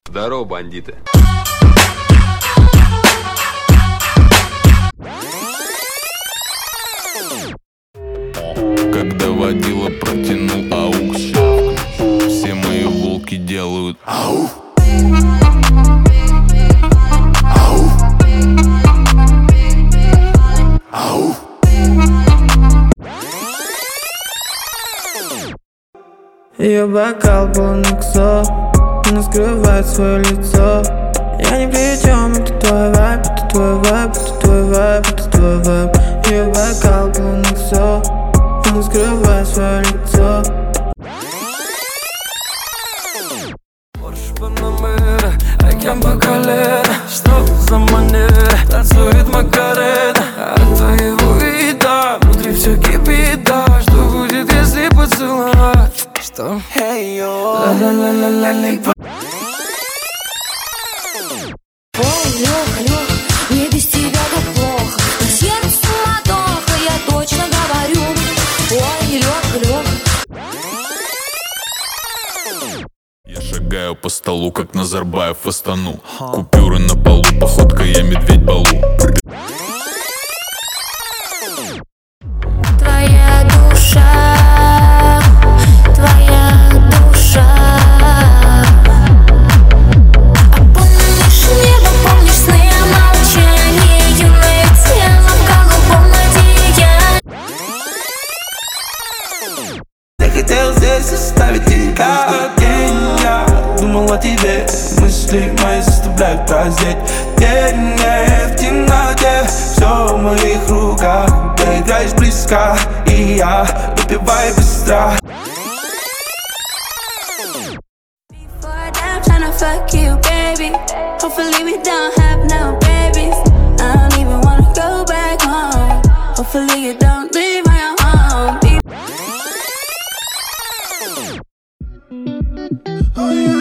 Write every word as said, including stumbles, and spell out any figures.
Здорово, бандиты. Когда водила протянул аукс, все мои волки делают ау. Ау. Ау. Ее бокал полон иксо, она скрывает свое лицо. Я ни при чем, это твой вайб, это твой вайб, это твой вайб, это твой вайб. Ее бокал полон иксо, она скрывает свое лицо. Порш Панамера, океан Бакалера. Что за манера, танцует Макарена. От твоего вида внутри все кипит, да. Что будет, если поцеловать? Что? Эй, йо, ла-ла-ла-ла-ла-ла. Ой, Лёха, Лёха, мне без тебя так плохо. На сердце суматоха, я точно говорю. Ой, Лёха, Лёха. Я шагаю по столу, как Назарбаев в Астану. Купюры на полу, походка, я медведь Балу. Твоя душа, твоя душа. А помнишь небо, помнишь сны, молчание, юное тело в голубом одеянии. Я хотел здесь оставить тебя день. Я думал о тебе, мысли мои заставляют празднеть. День не в темноте, все в моих руках. Ты играешь близко, и я выпиваю быстро. Before that, tryna fuck you, baby. Hopefully we don't have no babies. I don't even wanna go back home. Hopefully you don't leave my home. Oh, yeah.